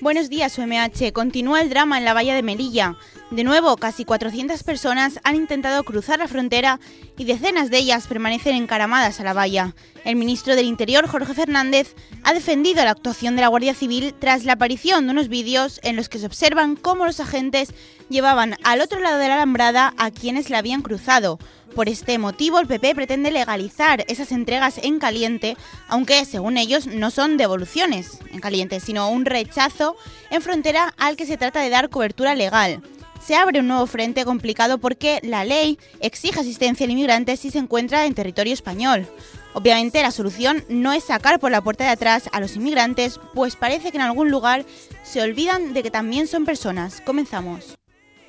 Buenos días, UMH. Continúa el drama en la valla de Melilla. De nuevo, casi 400 personas han intentado cruzar la frontera y decenas de ellas permanecen encaramadas a la valla. El ministro del Interior, Jorge Fernández, ha defendido la actuación de la Guardia Civil tras la aparición de unos vídeos en los que se observan cómo los agentes llevaban al otro lado de la alambrada a quienes la habían cruzado. Por este motivo, el PP pretende legalizar esas entregas en caliente, aunque, según ellos, no son devoluciones en caliente, sino un rechazo en frontera al que se trata de dar cobertura legal. Se abre un nuevo frente complicado porque la ley exige asistencia al inmigrante si se encuentra en territorio español. Obviamente, la solución no es sacar por la puerta de atrás a los inmigrantes, pues parece que en algún lugar se olvidan de que también son personas. Comenzamos.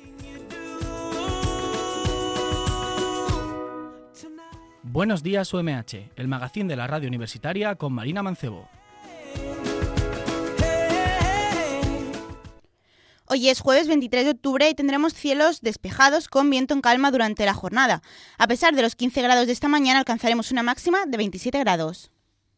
Buenos días, UMH, el magazín de la radio universitaria con Marina Mancebo. Hoy es jueves 23 de octubre y tendremos cielos despejados con viento en calma durante la jornada. A pesar de los 15 grados de esta mañana, alcanzaremos una máxima de 27 grados.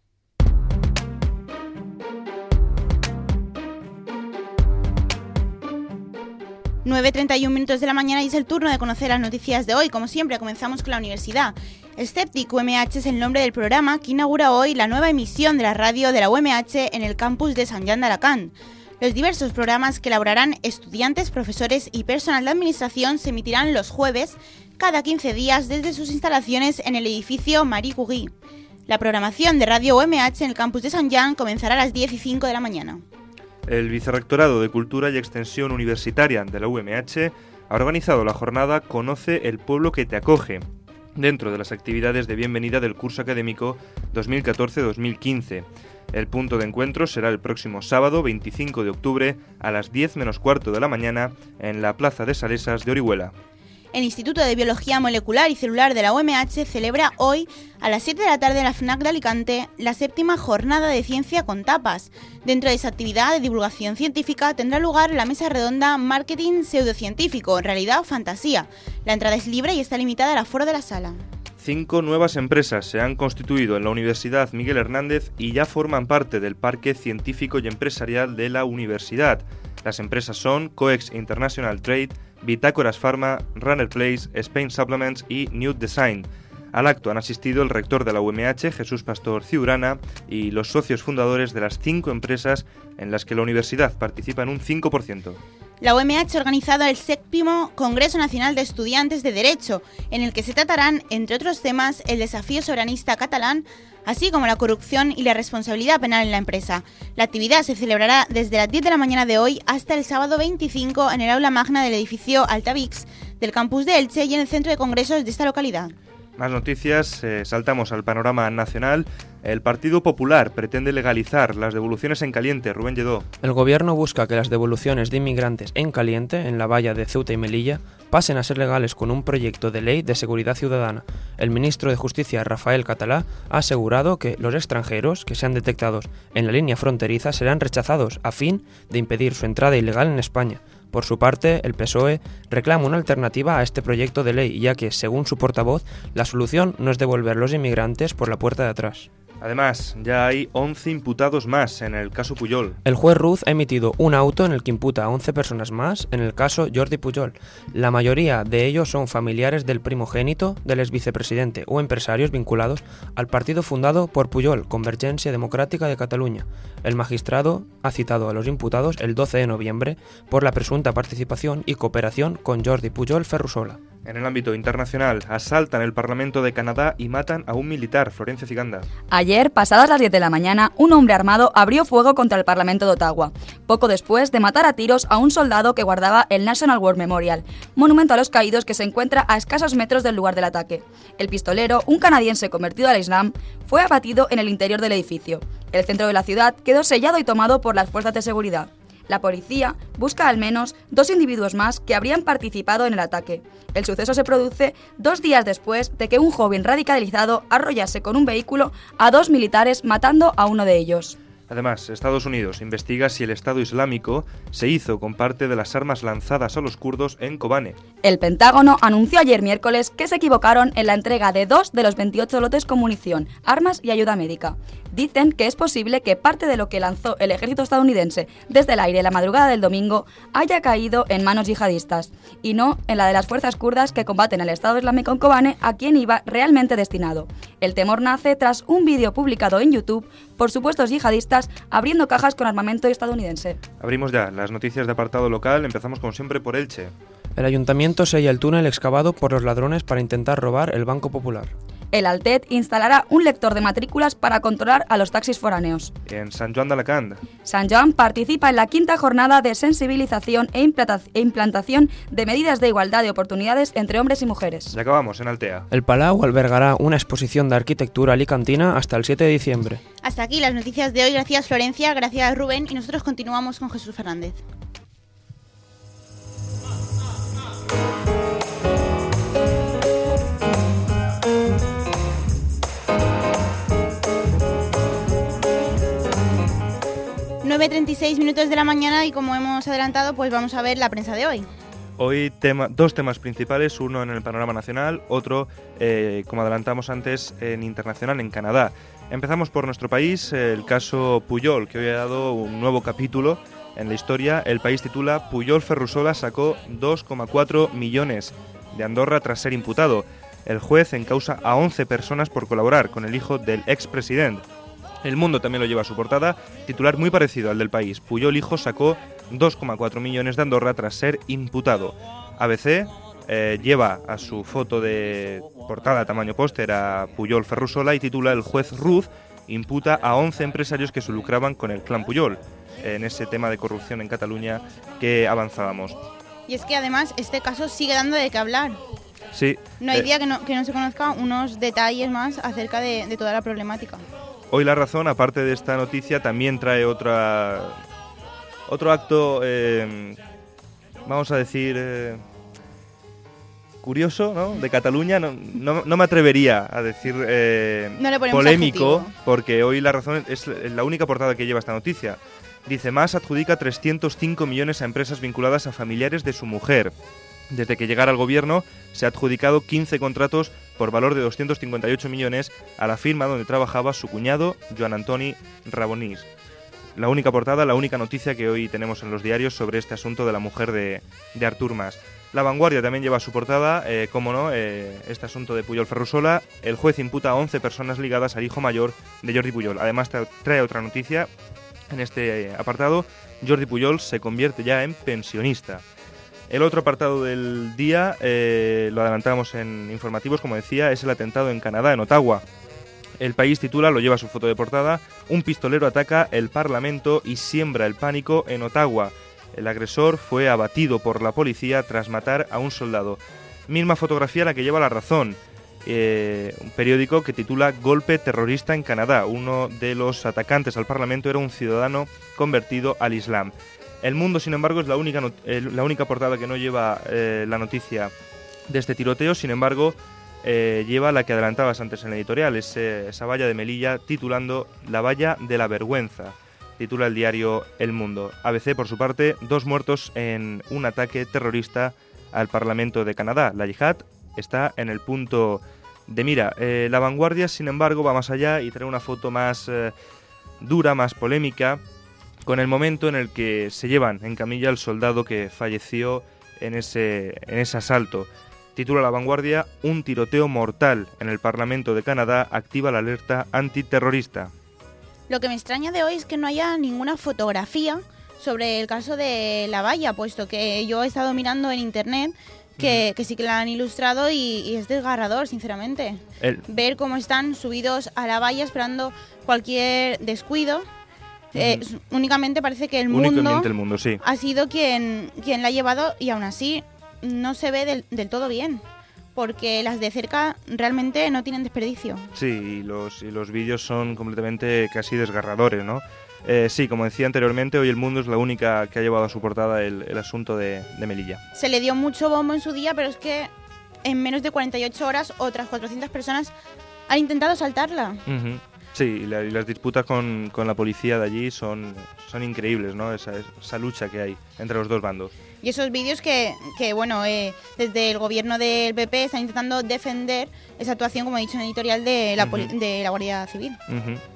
Nueve 31 minutos de la mañana y es el turno de conocer las noticias de hoy. Como siempre, comenzamos con la universidad. Skeptic UMH es el nombre del programa que inaugura hoy la nueva emisión de la radio de la UMH en el campus de Sant Jan d'Alacant. Los diversos programas que elaborarán estudiantes, profesores y personal de administración se emitirán los jueves cada 15 días desde sus instalaciones en el edificio Marie Curie. La programación de Radio UMH en el campus de Sant Jan comenzará a las 10:05 de la mañana. El Vicerrectorado de Cultura y Extensión Universitaria de la UMH ha organizado la jornada Conoce el pueblo que te acoge, dentro de las actividades de bienvenida del curso académico 2014-2015. El punto de encuentro será el próximo sábado 25 de octubre a las 10 menos cuarto de la mañana en la Plaza de Salesas de Orihuela. El Instituto de Biología Molecular y Celular de la UMH celebra hoy a las 7 de la tarde en la FNAC de Alicante la 7ª jornada de ciencia con tapas. Dentro de esa actividad de divulgación científica tendrá lugar la mesa redonda Marketing Pseudocientífico, Realidad o Fantasía. La entrada es libre y está limitada al aforo de la sala. 5 nuevas empresas se han constituido en la Universidad Miguel Hernández y ya forman parte del parque científico y empresarial de la universidad. Las empresas son Coex International Trade, Bitácoras Pharma, Runner Place, Spain Supplements y New Design. Al acto han asistido el rector de la UMH, Jesús Pastor Ciurana, y los socios fundadores de las 5 empresas en las que la universidad participa en un 5%. La UMH ha organizado el 7º Congreso Nacional de Estudiantes de Derecho, en el que se tratarán, entre otros temas, el desafío soberanista catalán, así como la corrupción y la responsabilidad penal en la empresa. La actividad se celebrará desde las 10 de la mañana de hoy hasta el sábado 25 en el aula magna del edificio Altavix del campus de Elche y en el centro de congresos de esta localidad. Más noticias, saltamos al panorama nacional. El Partido Popular pretende legalizar las devoluciones en caliente. Rubén Lledó. El gobierno busca que las devoluciones de inmigrantes en caliente, en la valla de Ceuta y Melilla, pasen a ser legales con un proyecto de ley de seguridad ciudadana. El ministro de Justicia, Rafael Català, ha asegurado que los extranjeros que sean detectados en la línea fronteriza serán rechazados a fin de impedir su entrada ilegal en España. Por su parte, el PSOE reclama una alternativa a este proyecto de ley, ya que, según su portavoz, la solución no es devolver los inmigrantes por la puerta de atrás. Además, ya hay 11 imputados más en el caso Pujol. El juez Ruz ha emitido un auto en el que imputa a 11 personas más en el caso Jordi Pujol. La mayoría de ellos son familiares del primogénito, del exvicepresidente o empresarios vinculados al partido fundado por Pujol, Convergencia Democrática de Cataluña. El magistrado ha citado a los imputados el 12 de noviembre por la presunta participación y cooperación con Jordi Pujol Ferrusola. En el ámbito internacional, asaltan el Parlamento de Canadá y matan a un militar. Florencia Ciganda. Ayer, pasadas las 10 de la mañana, un hombre armado abrió fuego contra el Parlamento de Ottawa, poco después de matar a tiros a un soldado que guardaba el National War Memorial, monumento a los caídos que se encuentra a escasos metros del lugar del ataque. El pistolero, un canadiense convertido al Islam, fue abatido en el interior del edificio. El centro de la ciudad quedó sellado y tomado por las fuerzas de seguridad. La policía busca al menos 2 individuos más que habrían participado en el ataque. El suceso se produce 2 días después de que un joven radicalizado arrollase con un vehículo a 2 militares, matando a uno de ellos. Además, Estados Unidos investiga si el Estado Islámico se hizo con parte de las armas lanzadas a los kurdos en Kobane. El Pentágono anunció ayer miércoles que se equivocaron en la entrega de 2 de los 28 lotes con munición, armas y ayuda médica. Dicen que es posible que parte de lo que lanzó el ejército estadounidense desde el aire la madrugada del domingo haya caído en manos yihadistas, y no en la de las fuerzas kurdas que combaten el Estado Islámico en Kobane, a quien iba realmente destinado. El temor nace tras un vídeo publicado en YouTube por supuestos yihadistas abriendo cajas con armamento estadounidense. Abrimos ya las noticias de apartado local, empezamos como siempre por Elche. El ayuntamiento sella el túnel excavado por los ladrones para intentar robar el Banco Popular. El Altet instalará un lector de matrículas para controlar a los taxis foráneos. En Sant Joan d'Alacant. Sant Joan participa en la 5ª jornada de sensibilización e implantación de medidas de igualdad de oportunidades entre hombres y mujeres. Ya acabamos en Altea. El Palau albergará una exposición de arquitectura alicantina hasta el 7 de diciembre. Hasta aquí las noticias de hoy. Gracias Florencia, gracias Rubén, y nosotros continuamos con Jesús Fernández. Nueve 36 minutos de la mañana y como hemos adelantado, pues vamos a ver la prensa de hoy. Hoy dos temas principales, uno en el panorama nacional, otro, como adelantamos antes, en internacional, en Canadá. Empezamos por nuestro país, el caso Pujol, que hoy ha dado un nuevo capítulo en la historia. El País titula: Pujol Ferrusola sacó 2,4 millones de Andorra tras ser imputado. El juez encausa a 11 personas por colaborar con el hijo del expresidente. El Mundo también lo lleva a su portada, titular muy parecido al del País. Pujol hijo sacó 2,4 millones de Andorra tras ser imputado. ABC lleva a su foto de portada tamaño póster a Pujol Ferrusola y titula: El juez Ruz imputa a 11 empresarios que se lucraban con el clan Pujol, en ese tema de corrupción en Cataluña que avanzábamos. Y es que además este caso sigue dando de qué hablar. Sí. No hay día que no se conozca unos detalles más acerca de toda la problemática. Hoy La Razón, aparte de esta noticia, también trae otro acto, vamos a decir, curioso, ¿no?, de Cataluña. No me atrevería a decir no le ponemos polémico, adjetivo, porque hoy La Razón es la única portada que lleva esta noticia. Dice: Mas adjudica 305 millones a empresas vinculadas a familiares de su mujer. Desde que llegara al gobierno se ha adjudicado 15 contratos por valor de 258 millones a la firma donde trabajaba su cuñado, Joan Antoni Rabonís. La única portada, la única noticia que hoy tenemos en los diarios sobre este asunto de la mujer de Artur Mas. La Vanguardia también lleva a su portada, cómo no, este asunto de Pujol Ferrusola. El juez imputa a 11 personas ligadas al hijo mayor de Jordi Pujol. Además trae otra noticia en este apartado: Jordi Pujol se convierte ya en pensionista. El otro apartado del día, lo adelantamos en informativos, como decía, es el atentado en Canadá, en Ottawa. El País titula, lo lleva a su foto de portada: Un pistolero ataca el Parlamento y siembra el pánico en Ottawa. El agresor fue abatido por la policía tras matar a un soldado. Misma fotografía la que lleva La Razón, un periódico que titula: Golpe terrorista en Canadá. Uno de los atacantes al Parlamento era un ciudadano convertido al Islam. El Mundo, sin embargo, es la única portada que no lleva la noticia de este tiroteo. Sin embargo, lleva la que adelantabas antes en la editorial, esa valla de Melilla, titulando La valla de la vergüenza. Titula el diario El Mundo. ABC, por su parte: 2 muertos en un ataque terrorista al Parlamento de Canadá. La yihad está en el punto de mira. La Vanguardia, sin embargo, va más allá y trae una foto más dura, más polémica, con el momento en el que se llevan en camilla al soldado que falleció en ese asalto. Titula La Vanguardia: Un tiroteo mortal en el Parlamento de Canadá activa la alerta antiterrorista. Lo que me extraña de hoy es que no haya ninguna fotografía sobre el caso de la valla, puesto que yo he estado mirando en internet que sí que la han ilustrado y es desgarrador, sinceramente. Ver cómo están subidos a la valla esperando cualquier descuido. Únicamente parece que el mundo sí, ha sido quien la ha llevado, y aún así no se ve del todo bien, porque las de cerca realmente no tienen desperdicio. Sí, y los vídeos son completamente casi desgarradores, ¿no? Sí, como decía anteriormente, hoy El Mundo es la única que ha llevado a su portada el asunto de Melilla. Se le dio mucho bombo en su día, pero es que en menos de 48 horas otras 400 personas han intentado saltarla. Sí, y las disputas con la policía de allí son increíbles, ¿no? Esa lucha que hay entre los dos bandos. Y esos vídeos que bueno, desde el gobierno del PP están intentando defender esa actuación, como he dicho en el editorial, de la Guardia Civil.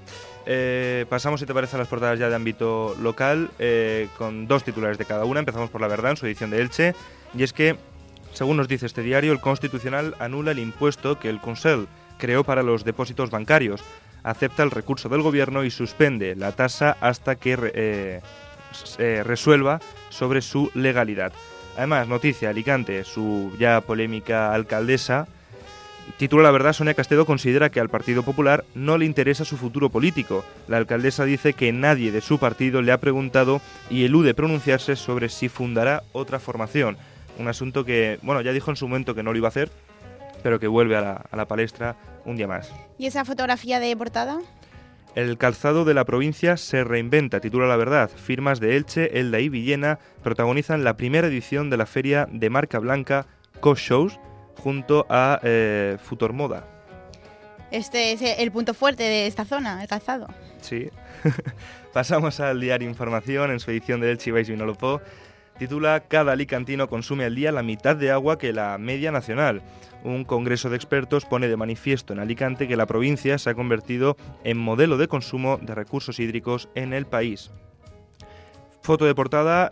pasamos, si te parece, a las portadas ya de ámbito local, con 2 titulares de cada una. Empezamos por La Verdad, en su edición de Elche, y es que, según nos dice este diario, el Constitucional anula el impuesto que el Consell creó para los depósitos bancarios, acepta el recurso del Gobierno y suspende la tasa hasta que resuelva sobre su legalidad. Además, noticia, Alicante, su ya polémica alcaldesa, titula La Verdad, Sonia Castedo considera que al Partido Popular no le interesa su futuro político. La alcaldesa dice que nadie de su partido le ha preguntado y elude pronunciarse sobre si fundará otra formación. Un asunto que, bueno, ya dijo en su momento que no lo iba a hacer, pero que vuelve a la palestra un día más. ¿Y esa fotografía de portada? El calzado de la provincia se reinventa, titula La Verdad. Firmas de Elche, Elda y Villena protagonizan la primera edición de la feria de marca blanca Co-Shows junto a Futormoda. Este es el punto fuerte de esta zona, el calzado. Sí. Pasamos al diario Información, en su edición de Elche Ibáis Vinolopó. Titula Cada alicantino consume al día la mitad de agua que la media nacional. Un congreso de expertos pone de manifiesto en Alicante que la provincia se ha convertido en modelo de consumo de recursos hídricos en el país. Foto de portada,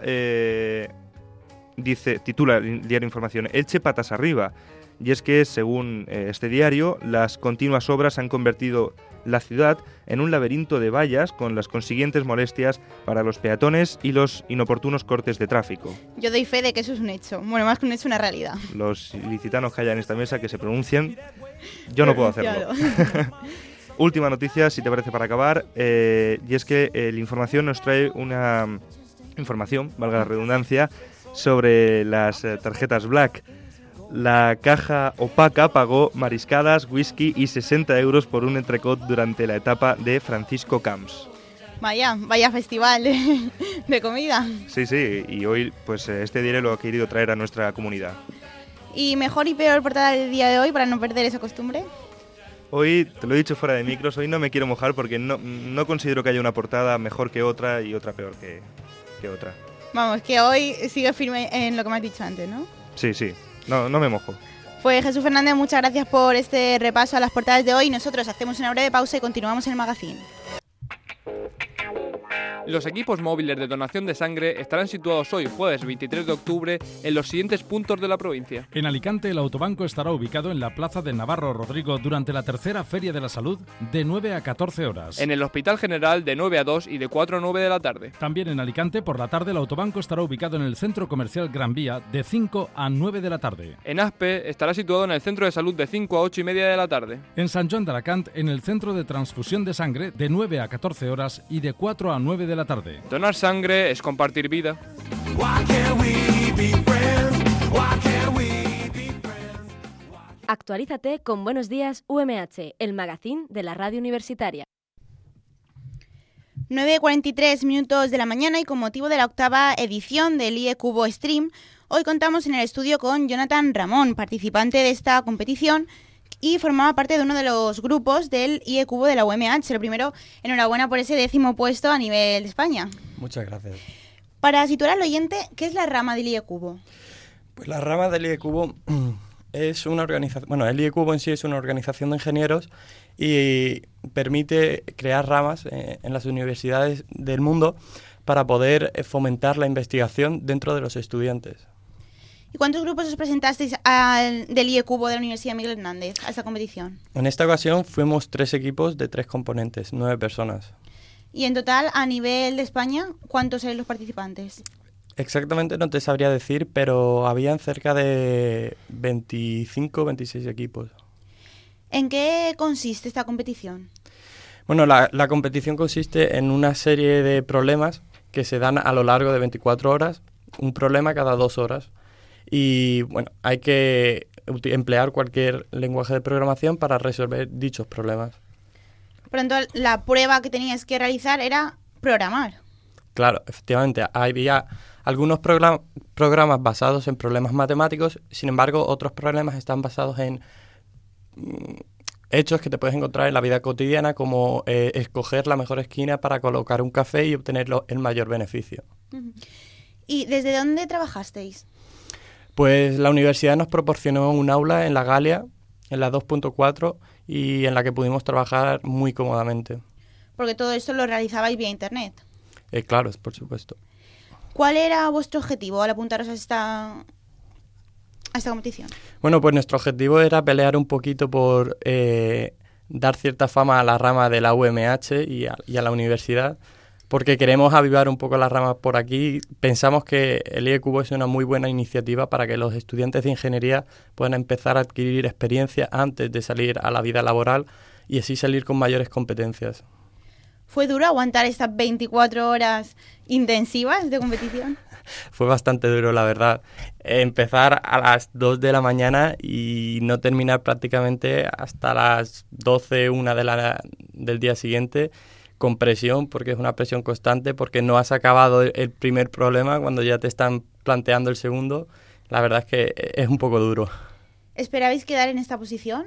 titula el diario Información, Elche patas arriba. Y es que, según este diario, las continuas obras han convertido la ciudad en un laberinto de vallas con las consiguientes molestias para los peatones y los inoportunos cortes de tráfico. Yo doy fe de que eso es un hecho. Bueno, más que un hecho, una realidad. Los ilicitanos que haya en esta mesa que se pronuncien, yo no puedo hacerlo. Última noticia, si te parece, para acabar, y es que la Información nos trae una información, valga la redundancia, sobre las tarjetas Black. La caja opaca pagó mariscadas, whisky y 60 euros por un entrecot durante la etapa de Francisco Camps. Vaya festival de comida. Sí, y hoy pues este diario lo ha querido traer a nuestra comunidad. ¿Y mejor y peor portada del día de hoy para no perder esa costumbre? Hoy, te lo he dicho fuera de micros, hoy no me quiero mojar porque no considero que haya una portada mejor que otra y otra peor que otra. Vamos, que hoy sigue firme en lo que me has dicho antes, ¿no? Sí. No me mojo. Pues Jesús Fernández, muchas gracias por este repaso a las portadas de hoy. Nosotros hacemos una breve pausa y continuamos en el magazine. Los equipos móviles de donación de sangre estarán situados hoy, jueves 23 de octubre, en los siguientes puntos de la provincia. En Alicante, el autobanco estará ubicado en la Plaza de Navarro Rodrigo durante la tercera Feria de la Salud de 9 a 14 horas. En el Hospital General de 9 a 2 y de 4 a 9 de la tarde. También en Alicante, por la tarde, el autobanco estará ubicado en el Centro Comercial Gran Vía de 5 a 9 de la tarde. En Aspe estará situado en el Centro de Salud de 5 a 8 y media de la tarde. En Sant Joan d'Alacant, en el Centro de Transfusión de Sangre de 9 a 14 horas y de 4 a 9 de la tarde. Donar sangre es compartir vida. Actualízate con Buenos Días UMH, el magazín de la radio universitaria. 9:43 minutos de la mañana y con motivo de la 8ª edición del IE Cubo Stream, hoy contamos en el estudio con Jonathan Ramón, participante de esta competición y formaba parte de uno de los grupos del IE Cubo de la UMH. Lo primero, enhorabuena por ese 10º puesto a nivel de España. Muchas gracias. Para situar al oyente, ¿qué es la rama del IE Cubo? Pues la rama del IE Cubo es una organización... Bueno, el IE Cubo en sí es una organización de ingenieros y permite crear ramas en las universidades del mundo para poder fomentar la investigación dentro de los estudiantes. ¿Y cuántos grupos os presentasteis del IE Cubo de la Universidad Miguel Hernández a esta competición? En esta ocasión fuimos 3 equipos de 3 componentes, 9 personas. Y en total, a nivel de España, ¿cuántos eran los participantes? Exactamente no te sabría decir, pero habían cerca de 25 o 26 equipos. ¿En qué consiste esta competición? Bueno, la competición consiste en una serie de problemas que se dan a lo largo de 24 horas, un problema cada 2 horas. Y bueno, hay que emplear cualquier lenguaje de programación para resolver dichos problemas. Por lo tanto, la prueba que tenías que realizar era programar. Claro, efectivamente, había algunos programas basados en problemas matemáticos, sin embargo, otros problemas están basados en hechos que te puedes encontrar en la vida cotidiana, como escoger la mejor esquina para colocar un café y obtener el mayor beneficio. ¿Y desde dónde trabajasteis? Pues la universidad nos proporcionó un aula en la Galia, en la 2.4, y en la que pudimos trabajar muy cómodamente. porque todo esto lo realizabais vía internet. Claro, por supuesto. ¿Cuál era vuestro objetivo al apuntaros a esta competición? Bueno, pues nuestro objetivo era pelear un poquito por dar cierta fama a la rama de la UMH y a la universidad, porque queremos avivar un poco las ramas por aquí. Pensamos que el IEcubo es una muy buena iniciativa para que los estudiantes de ingeniería puedan empezar a adquirir experiencia antes de salir a la vida laboral y así salir con mayores competencias. ¿Fue duro aguantar estas 24 horas intensivas de competición? Fue bastante duro, la verdad. Empezar a las 2 de la mañana y no terminar prácticamente hasta las 12, 1 del día siguiente, con presión, porque es una presión constante, porque no has acabado el primer problema cuando ya te están planteando el segundo. La verdad es que es un poco duro. ¿Esperabais quedar en esta posición?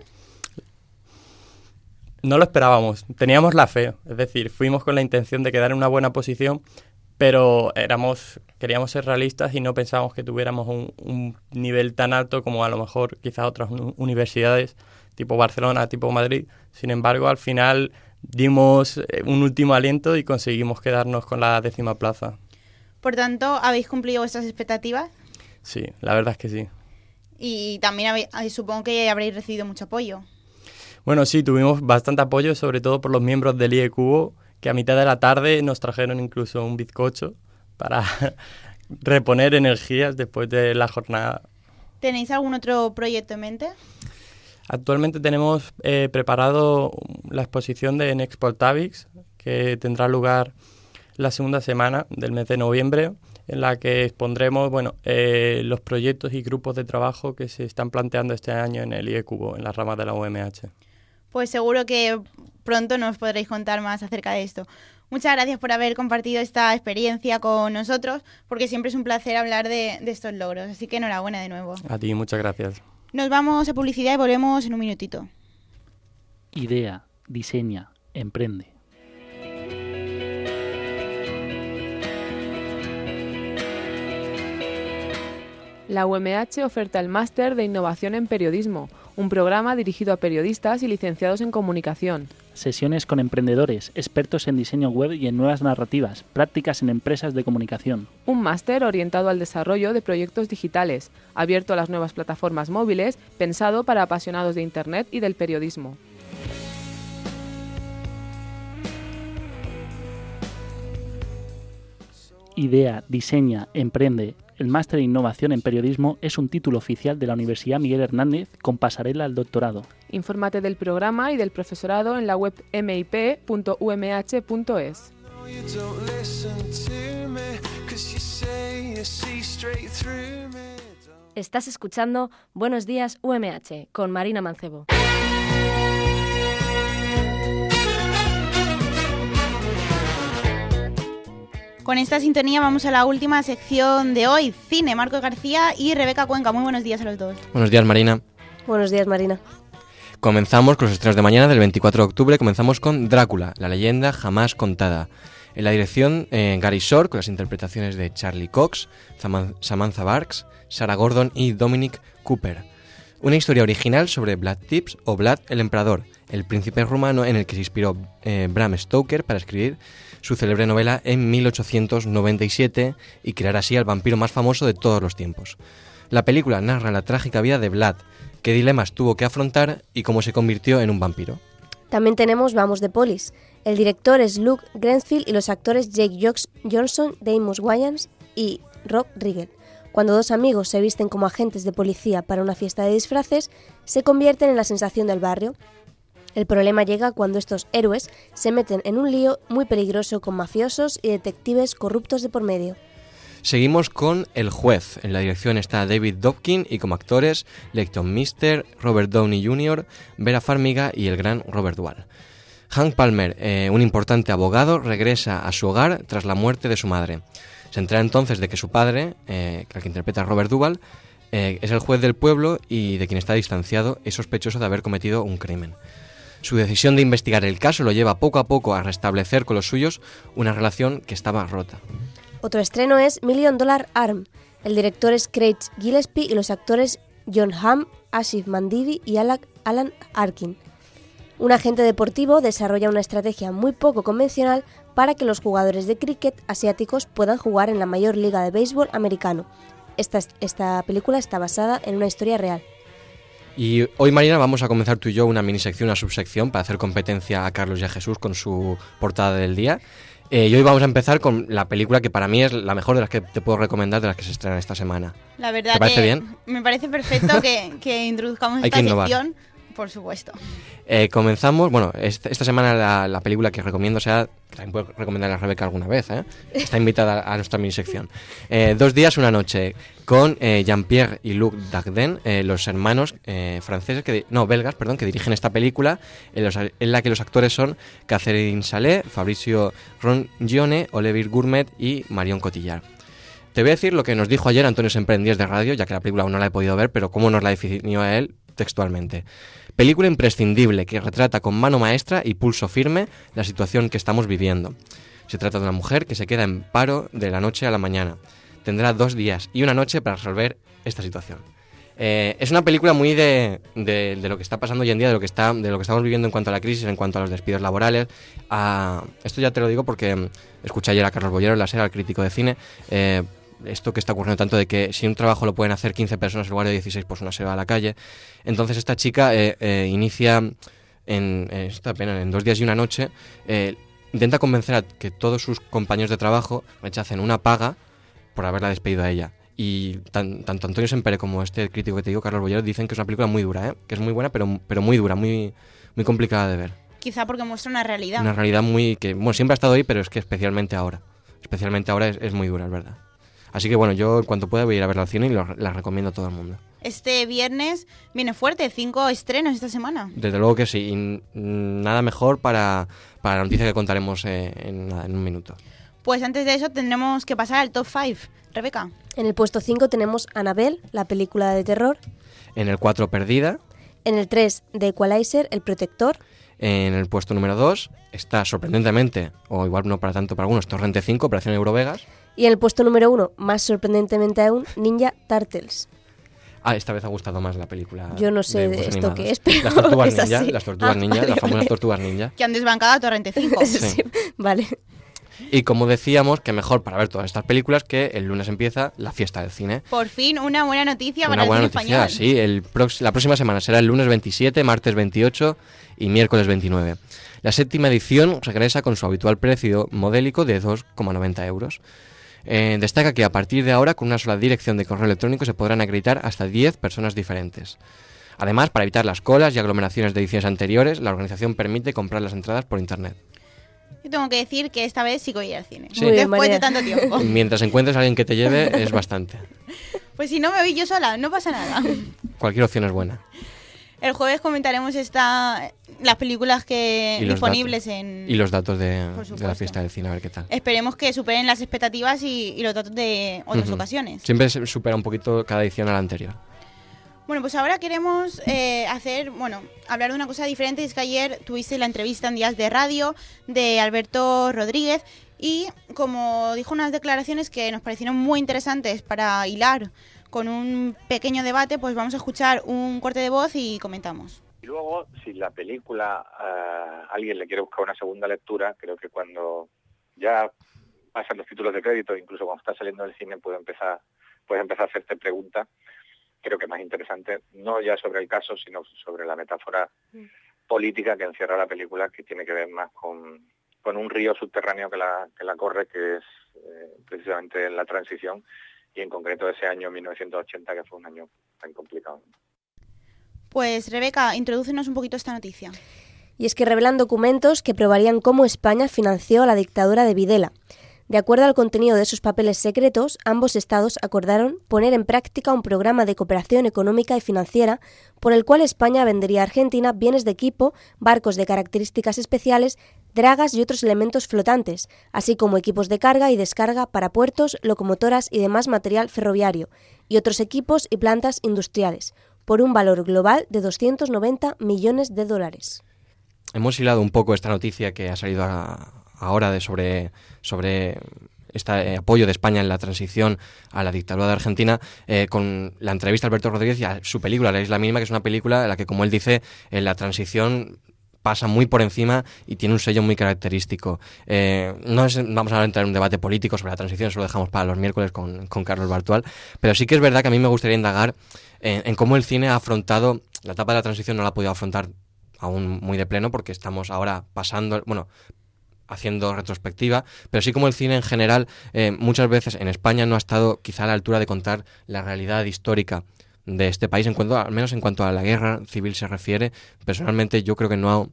No lo esperábamos, teníamos la fe, es decir, fuimos con la intención de quedar en una buena posición, pero queríamos ser realistas y no pensábamos que tuviéramos un nivel tan alto como a lo mejor quizás otras universidades tipo Barcelona, tipo Madrid. Sin embargo, al final dimos un último aliento y conseguimos quedarnos con la 10ª plaza. Por tanto, ¿habéis cumplido vuestras expectativas? Sí, la verdad es que sí. Y también supongo que habréis recibido mucho apoyo. Bueno, sí, tuvimos bastante apoyo, sobre todo por los miembros del IEcubo, que a mitad de la tarde nos trajeron incluso un bizcocho para reponer energías después de la jornada. ¿Tenéis algún otro proyecto en mente? Actualmente tenemos preparado la exposición de Nexportavics, que tendrá lugar la segunda semana del mes de noviembre, en la que expondremos los proyectos y grupos de trabajo que se están planteando este año en el IEcubo, en la rama de la UMH. Pues seguro que pronto nos podréis contar más acerca de esto. Muchas gracias por haber compartido esta experiencia con nosotros, porque siempre es un placer hablar de estos logros. Así que enhorabuena de nuevo. A ti, muchas gracias. Nos vamos a publicidad y volvemos en un minutito. Idea, diseña, emprende. La UMH oferta el Máster de Innovación en Periodismo, un programa dirigido a periodistas y licenciados en comunicación. Sesiones con emprendedores, expertos en diseño web y en nuevas narrativas, prácticas en empresas de comunicación. Un máster orientado al desarrollo de proyectos digitales, abierto a las nuevas plataformas móviles, pensado para apasionados de Internet y del periodismo. Idea, diseña, emprende. El Máster de Innovación en Periodismo es un título oficial de la Universidad Miguel Hernández con pasarela al doctorado. Infórmate del programa y del profesorado en la web mip.umh.es. Estás escuchando Buenos Días UMH con Marina Mancebo. Con esta sintonía vamos a la última sección de hoy, cine. Marco García y Rebeca Cuenca. Muy buenos días a los dos. Buenos días, Marina. Buenos días, Marina. Comenzamos con los estrenos de mañana, del 24 de octubre. Comenzamos con Drácula, la leyenda jamás contada. En la dirección, Gary Shore, con las interpretaciones de Charlie Cox, Samantha Barks, Sarah Gordon y Dominic Cooper. Una historia original sobre Vlad Tepes o Vlad el Emperador, el príncipe rumano en el que se inspiró Bram Stoker para escribir su célebre novela en 1897 y crear así al vampiro más famoso de todos los tiempos. La película narra la trágica vida de Vlad, qué dilemas tuvo que afrontar y cómo se convirtió en un vampiro. También tenemos Vamos de Polis. El director es Luke Greenfield y los actores Jake Johnson, Damus Wayans y Rob Riggle. Cuando dos amigos se visten como agentes de policía para una fiesta de disfraces, se convierten en la sensación del barrio. El problema llega cuando estos héroes se meten en un lío muy peligroso con mafiosos y detectives corruptos de por medio. Seguimos con El juez. En la dirección está David Dobkin y como actores Leighton Meester, Robert Downey Jr., Vera Farmiga y el gran Robert Duvall. Hank Palmer, un importante abogado, regresa a su hogar tras la muerte de su madre. Se entera entonces de que su padre, al que interpreta Robert Duvall, es el juez del pueblo y de quien está distanciado es sospechoso de haber cometido un crimen. Su decisión de investigar el caso lo lleva poco a poco a restablecer con los suyos una relación que estaba rota. Otro estreno es $1 Million Arm. El director es Craig Gillespie y los actores John Hamm, Asif Mandvi y Alan Arkin. Un agente deportivo desarrolla una estrategia muy poco convencional para que los jugadores de cricket asiáticos puedan jugar en la mayor liga de béisbol americano. Esta película está basada en una historia real. Y hoy, Marina, vamos a comenzar tú y yo una minisección, una subsección para hacer competencia a Carlos y a Jesús con su portada del día. Y hoy vamos a empezar con la película que para mí es la mejor de las que te puedo recomendar, de las que se estrenan esta semana. La verdad ¿Te parece que bien? Me parece perfecto que introduzcamos esta sección, por supuesto. Comenzamos, bueno, esta semana la película que recomiendo sea, que también puedo recomendar a Rebeca alguna vez, está invitada a nuestra minisección. 2 días, una noche, con Jean-Pierre y Luc Dardenne, los hermanos belgas, que dirigen esta película, en la que los actores son Catherine Salé, Fabricio Rongione, Olivier Gourmet y Marion Cotillard. Te voy a decir lo que nos dijo ayer Antonio Semper en Días de Radio, ya que la película aún no la he podido ver, pero cómo nos la definió a él textualmente. Película imprescindible que retrata con mano maestra y pulso firme la situación que estamos viviendo. Se trata de una mujer que se queda en paro de la noche a la mañana. Tendrá 2 días y una noche para resolver esta situación. Es una película muy de lo que está pasando hoy en día, de lo que estamos viviendo en cuanto a la crisis, en cuanto a los despidos laborales. Esto ya te lo digo porque escuché ayer a Carlos Bollero en la SER, al crítico de cine. Esto que está ocurriendo tanto de que si un trabajo lo pueden hacer 15 personas en lugar de 16, pues una se va a la calle. Entonces esta chica inicia en 2 días y una noche, intenta convencer a que todos sus compañeros de trabajo rechacen una paga por haberla despedido a ella. Y tanto Antonio Sempere como este crítico que te digo, Carlos Bollero, dicen que es una película muy dura, que es muy buena, pero muy dura, muy complicada de ver. Quizá porque muestra una realidad. Una realidad siempre ha estado ahí, pero es que especialmente ahora es muy dura, es verdad. Así que bueno, yo en cuanto pueda voy a ir a verla al cine y la recomiendo a todo el mundo. Este viernes viene fuerte, 5 estrenos esta semana. Desde luego que sí, y nada mejor para la noticia que contaremos en un minuto. Pues antes de eso tendremos que pasar al top 5. Rebeca. En el puesto 5 tenemos Annabelle, la película de terror. En el 4, Perdida. En el 3, The Equalizer, El Protector. En el puesto número 2 está, sorprendentemente, o igual no para tanto para algunos, Torrente 5, Operación Eurovegas. Y en el puesto número 1, más sorprendentemente aún, Ninja Turtles. Esta vez ha gustado más la película. Yo no sé de esto qué es, pero las tortugas es ninja, así. las tortugas ninja, vale, las famosas vale. tortugas ninja. Que han desbancado a Torrente 5. Sí. Vale. Y como decíamos, que mejor para ver todas estas películas que el lunes empieza la fiesta del cine. Por fin, una buena noticia una para buena el cine noticia, español. sí. La próxima semana será el lunes 27, martes 28 y miércoles 29. La 7ª edición regresa con su habitual precio modélico de 2,90 euros. Destaca que a partir de ahora, con una sola dirección de correo electrónico, se podrán acreditar hasta 10 personas diferentes. Además, para evitar las colas y aglomeraciones de ediciones anteriores, la organización permite comprar las entradas por internet. Yo tengo que decir que esta vez sí que voy a ir al cine. Sí. Después de tanto tiempo. Mientras encuentres a alguien que te lleve, es bastante. Pues si no me voy yo sola, no pasa nada. Cualquier opción es buena. El jueves comentaremos las películas disponibles en... Y los datos de la fiesta del cine, a ver qué tal. Esperemos que superen las expectativas y los datos de otras ocasiones. Siempre se supera un poquito cada edición a la anterior. Bueno, pues ahora queremos hablar de una cosa diferente. Es que ayer tuviste la entrevista en Días de Radio de Alberto Rodríguez y como dijo unas declaraciones que nos parecieron muy interesantes para hilar con un pequeño debate, pues vamos a escuchar un corte de voz y comentamos. Y luego, si la película alguien le quiere buscar una segunda lectura, creo que cuando ya pasan los títulos de crédito, incluso cuando está saliendo del cine, puedes empezar a hacerte preguntas. Creo que más interesante, no ya sobre el caso, sino sobre la metáfora política que encierra la película, que tiene que ver más con un río subterráneo que la corre, que es precisamente la transición, y en concreto ese año 1980, que fue un año tan complicado. Pues Rebeca, introdúcenos un poquito esta noticia. Y es que revelan documentos que probarían cómo España financió a la dictadura de Videla. De acuerdo al contenido de esos papeles secretos, ambos estados acordaron poner en práctica un programa de cooperación económica y financiera por el cual España vendería a Argentina bienes de equipo, barcos de características especiales, dragas y otros elementos flotantes, así como equipos de carga y descarga para puertos, locomotoras y demás material ferroviario, y otros equipos y plantas industriales, por un valor global de 290 millones de dólares. Hemos hilado un poco esta noticia que ha salido ahora sobre este apoyo de España en la transición a la dictadura de Argentina con la entrevista a Alberto Rodríguez y a su película, La Isla Mínima, que es una película en la que, como él dice, en la transición pasa muy por encima y tiene un sello muy característico. Vamos a entrar en un debate político sobre la transición, eso lo dejamos para los miércoles con Carlos Bartual, pero sí que es verdad que a mí me gustaría indagar en cómo el cine ha afrontado la etapa de la transición. No la ha podido afrontar aún muy de pleno porque estamos ahora haciendo retrospectiva, pero sí como el cine en general muchas veces en España no ha estado quizá a la altura de contar la realidad histórica de este país, al menos en cuanto a la guerra civil se refiere. Personalmente yo creo que no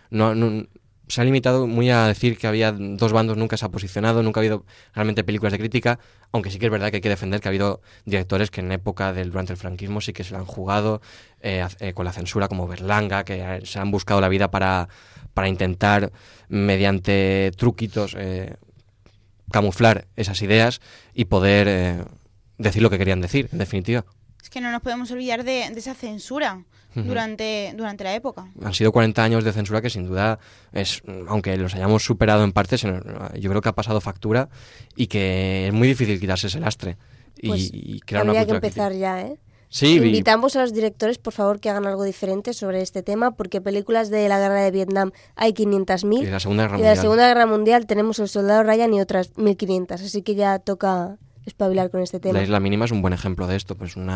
se ha limitado muy a decir que había dos bandos, nunca se ha posicionado, nunca ha habido realmente películas de crítica, aunque sí que es verdad que hay que defender que ha habido directores que en época durante el franquismo sí que se la han jugado con la censura, como Berlanga, que se han buscado la vida para intentar, mediante truquitos, camuflar esas ideas y poder decir lo que querían decir, en definitiva. Es que no nos podemos olvidar de esa censura durante la época. Han sido 40 años de censura que sin duda, aunque los hayamos superado en parte, yo creo que ha pasado factura y que es muy difícil quitarse ese lastre. Pues y crear una cultura que empezar crítica. Ya, ¿eh? Sí, invitamos a los directores, por favor, que hagan algo diferente sobre este tema, porque películas de la guerra de Vietnam hay 500.000. Y de la Segunda Guerra Mundial tenemos El Soldado Ryan y otras 1.500. Así que ya toca espabilar con este tema. La Isla Mínima es un buen ejemplo de esto, pues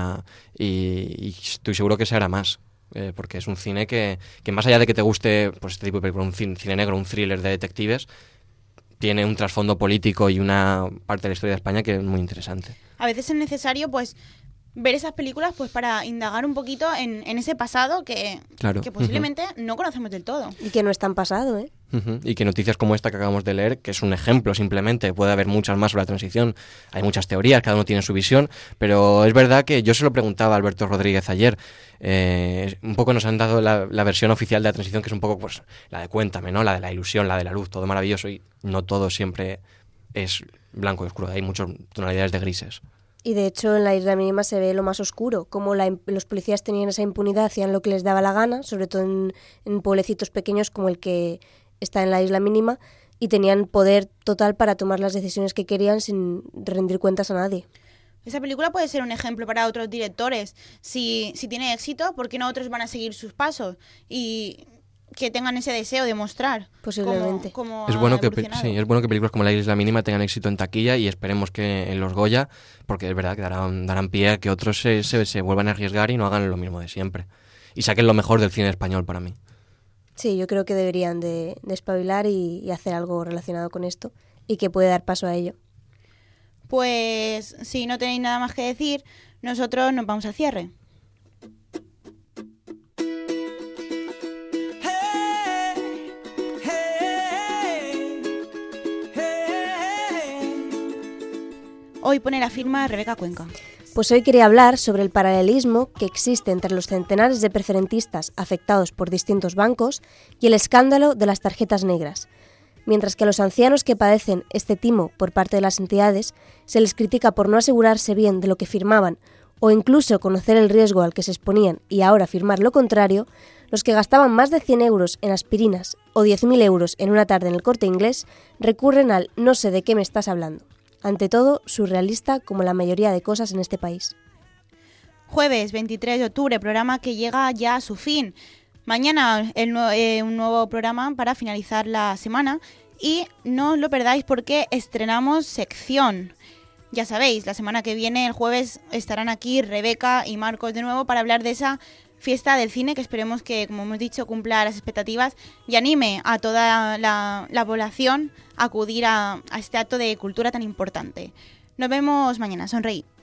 y estoy seguro que se hará más, porque es un cine que más allá de que te guste pues este tipo de película, un cine negro, un thriller de detectives, tiene un trasfondo político y una parte de la historia de España que es muy interesante. A veces es necesario pues ver esas películas pues para indagar un poquito en ese pasado que posiblemente no conocemos del todo. Y que no es tan pasado, ¿eh? Y que noticias como esta que acabamos de leer, que es un ejemplo simplemente, puede haber muchas más sobre la transición, hay muchas teorías, cada uno tiene su visión, pero es verdad que yo se lo preguntaba a Alberto Rodríguez ayer, un poco nos han dado la versión oficial de la transición, que es un poco pues la de Cuéntame, ¿no? La de la ilusión, la de la luz, todo maravilloso, y no todo siempre es blanco y oscuro, hay muchas tonalidades de grises. Y de hecho en la Isla Mínima se ve lo más oscuro, como los policías tenían esa impunidad, hacían lo que les daba la gana, sobre todo en pueblecitos pequeños como el que está en la Isla Mínima, y tenían poder total para tomar las decisiones que querían sin rendir cuentas a nadie. Esa película puede ser un ejemplo para otros directores. Si tiene éxito, ¿por qué no otros van a seguir sus pasos? Y que tengan ese deseo de mostrar. Posiblemente. Cómo es bueno que películas como La Isla Mínima tengan éxito en taquilla, y esperemos que en los Goya, porque es verdad que darán pie a que otros se vuelvan a arriesgar y no hagan lo mismo de siempre. Y saquen lo mejor del cine español para mí. Sí, yo creo que deberían de espabilar y hacer algo relacionado con esto, y que puede dar paso a ello. Pues si no tenéis nada más que decir, nosotros nos vamos al cierre. Hoy pone la firma Rebeca Cuenca. Pues hoy quería hablar sobre el paralelismo que existe entre los centenares de preferentistas afectados por distintos bancos y el escándalo de las tarjetas negras. Mientras que a los ancianos que padecen este timo por parte de las entidades se les critica por no asegurarse bien de lo que firmaban o incluso conocer el riesgo al que se exponían y ahora firmar lo contrario, los que gastaban más de 100 euros en aspirinas o 10.000 euros en una tarde en el Corte Inglés recurren al no sé de qué me estás hablando. Ante todo, surrealista como la mayoría de cosas en este país. Jueves 23 de octubre, programa que llega ya a su fin. Mañana un nuevo programa para finalizar la semana y no os lo perdáis porque estrenamos sección. Ya sabéis, la semana que viene, el jueves, estarán aquí Rebeca y Marcos de nuevo para hablar de esa fiesta del cine que esperemos que, como hemos dicho, cumpla las expectativas y anime a toda la población a acudir a este acto de cultura tan importante. Nos vemos mañana. Sonreír.